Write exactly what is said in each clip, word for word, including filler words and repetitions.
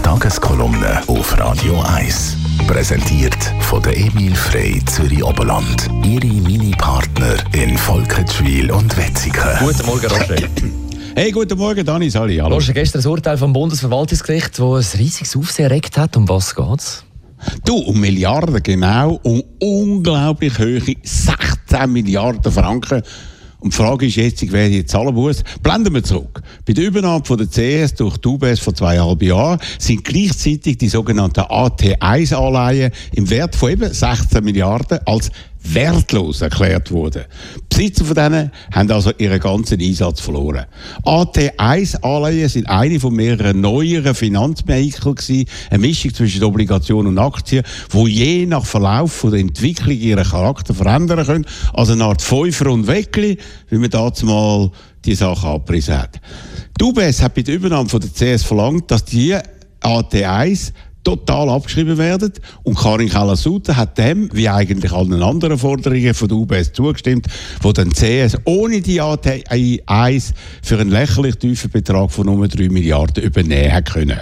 Tageskolumne auf Radio eins. Präsentiert von der Emil Frey Zürich Oberland. Ihre Mini-Partner in Volketschwil und Wetzikon. Guten Morgen, Roger. Hey, guten Morgen, Dani, Sali, hallo. Roger, gestern ein Urteil vom Bundesverwaltungsgericht, das ein riesiges Aufsehen erregt hat. Um was geht's? Du, um Milliarden, genau, um unglaublich hohe sechzehn Milliarden Franken. Und die Frage ist jetzt, wer die zahlen muss. Blenden wir zurück. Bei der Übernahme von der C S durch die U B S vor zweieinhalb Jahren sind gleichzeitig die sogenannten A T eins Anleihen im Wert von eben sechzehn Milliarden als wertlos erklärt worden. Die Besitzer von denen haben also ihren ganzen Einsatz verloren. A T eins Anleihen sind eine von mehreren neueren Finanzvehikeln gewesen, eine Mischung zwischen Obligationen und Aktien, die je nach Verlauf von der Entwicklung ihren Charakter verändern können. Also eine Art Pfeifer und Weckli, wie man dazu mal die Sache abgerissen hat. Die U B S hat bei der Übernahme von der C S verlangt, dass die A T eins total abgeschrieben werden. Und Karin Keller-Sutter hat dem, wie eigentlich allen anderen Forderungen von der U B S zugestimmt, wo dann C S ohne die A T eins für einen lächerlich tiefen Betrag von nur drei Milliarden übernehmen können.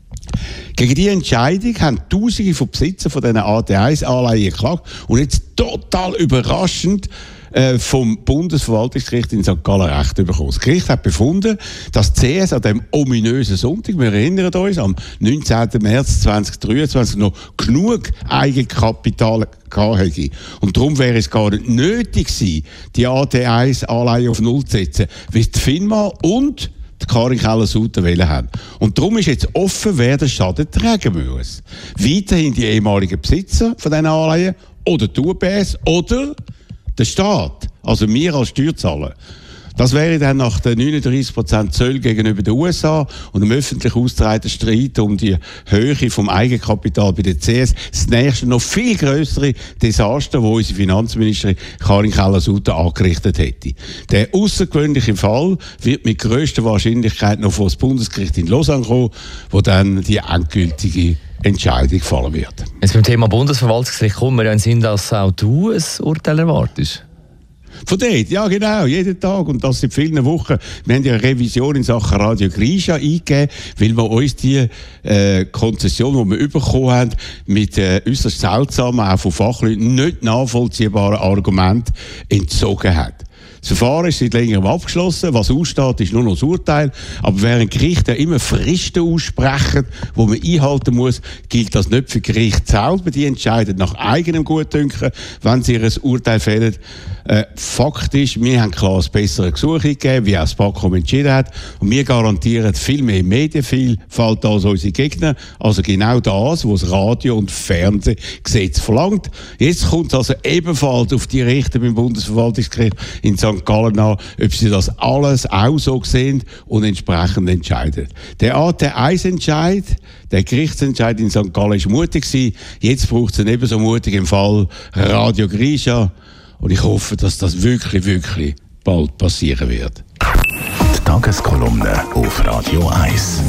Gegen diese Entscheidung haben Tausende von Besitzern von diesen A T eins Anleihen geklagt. Und jetzt total überraschend äh, vom Bundesverwaltungsgericht in Sankt Gallen Recht bekommen. Das Gericht hat befunden, dass C S an dem ominösen Sonntag, wir erinnern uns, am neunzehnten März zweitausenddreiundzwanzig noch genug Eigenkapital hatte. Und darum wäre es gar nicht nötig gewesen, die A T eins Anleihen auf Null zu setzen, wie die FINMA und die Karin Keller-Sutter wollen haben. Und darum ist jetzt offen, wer den Schaden tragen muss. Weiterhin die ehemaligen Besitzer von diesen Anleihen oder die U B S oder der Staat, also wir als Steuerzahler. Das wäre dann nach den neununddreißig Prozent Zöll gegenüber den U S A und dem öffentlich ausgetragenen Streit um die Höhe vom Eigenkapital bei der C S das nächste, noch viel grössere Desaster, das unsere Finanzministerin Karin Keller-Sutter angerichtet hätte. Der außergewöhnliche Fall wird mit grösster Wahrscheinlichkeit noch vor das Bundesgericht in Lausanne kommen, wo dann die endgültige Entscheidung fallen wird. Jetzt beim Thema Bundesverwaltungsgericht kommen wir ja in den Sinn, dass auch du ein Urteil erwartest. Von dort, ja genau, jeden Tag und das seit vielen Wochen. Wir haben ja eine Revision in Sachen Radio Grisha eingegeben, weil wir uns die äh, Konzession, die wir bekommen haben, mit äh, äußerst seltsamen, auch von Fachleuten nicht nachvollziehbaren Argumenten entzogen hat. Das Verfahren ist seit längerem abgeschlossen. Was aussteht, ist nur noch das Urteil. Aber während Gerichte ja immer Fristen aussprechen, die man einhalten muss, gilt das nicht für Gerichte selber. Die entscheiden nach eigenem Gutdünken, wenn sie ihr Urteil fällen. Äh, Fakt ist, wir haben klar das bessere Gesuch gegeben, wie auch das BAKOM entschieden hat. Und wir garantieren viel mehr Medienvielfalt als unsere Gegner. Also genau das, was das Radio- und Fernsehgesetz verlangt. Jetzt kommt es also ebenfalls auf die Richter beim Bundesverwaltungsgericht in Sankt Gallen an, ob sie das alles auch so sehen und entsprechend entscheiden. Der A T eins Entscheid, der Gerichtsentscheid in Sankt Gallen war mutig gewesen. Jetzt braucht es einen ebenso mutig im Fall Radio Grisha. Und ich hoffe, dass das wirklich, wirklich bald passieren wird. Die Tageskolumne auf Radio eins.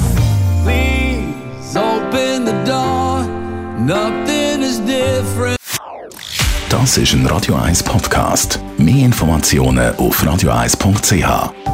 Please open the door. Nothing is different. Das ist ein Radio eins Podcast. Mehr Informationen auf radio eins punkt c h.